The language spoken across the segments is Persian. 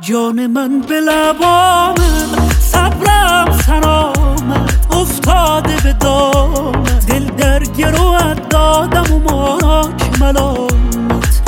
جان من به لبامت، صبرم سرآمد افتاده به دامت، دل در گروت دادم و ماک ملامت.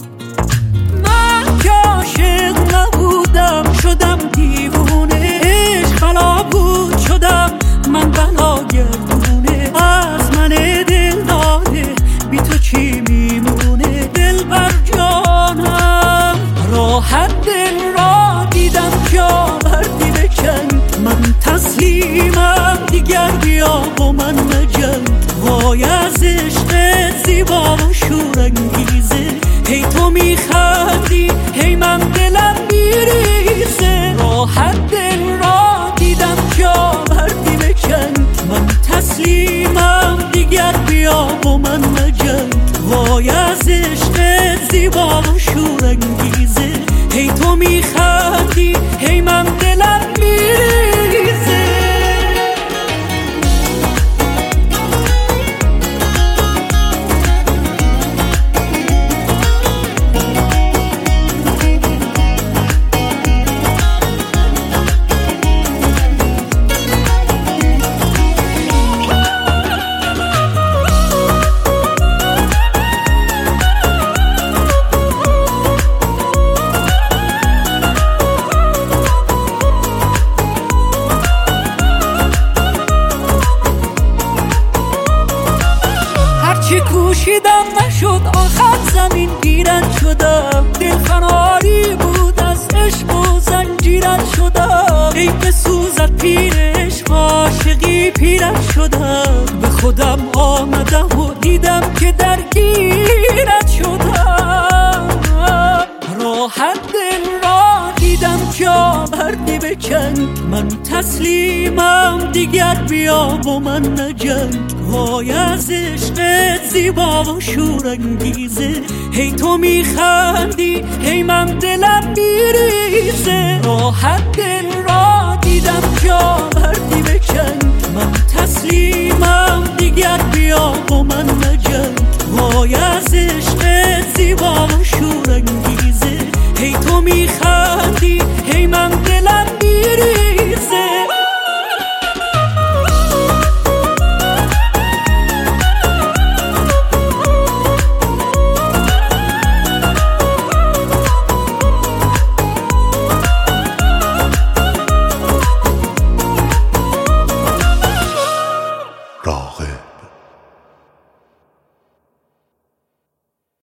من که عاشق نبودم شدم دیوونه، عشق بلا بود شدم من بلا گردونه. از من دل داده بی تو چی میمونه؟ دل بر جانم راحت دل را دیدم جا بردی بکن. من تسلیمم دیگر بیا با من مجنگ. وای از عشق زیبا و شورانگیزه، هی تو میخندی هی من دلم میریزه. راحت دل را دیدم جا بردی بکن. من تسلیمم دیگر بیا با من مجنگ. وای از عشق زیبا و شورانگیزه، هی تو میخندی هی من دلم میریزه. چی کوشیدم نشد آخر زمین گیرد شدم. دل فناری بود از عشق و زنجیرت شدم. ای بسوزد پیر عشق عاشقی پیرت شدم. به خودم آمدم و دیدم که درگیرت شدم. راحت دل را دیدم جا بردی بکن. من تسلیمم دیگر بیا با من نجنگ. وای از عشق زیبا و شورانگیزه، هی تو میخندی هی من دلم میریزه. راحت دل را دیدم جا بردی بکن. من تسلیمم دیگر بیا با من مجنگ. وای از عشق زیبا و شورانگیزه، هی تو میخندی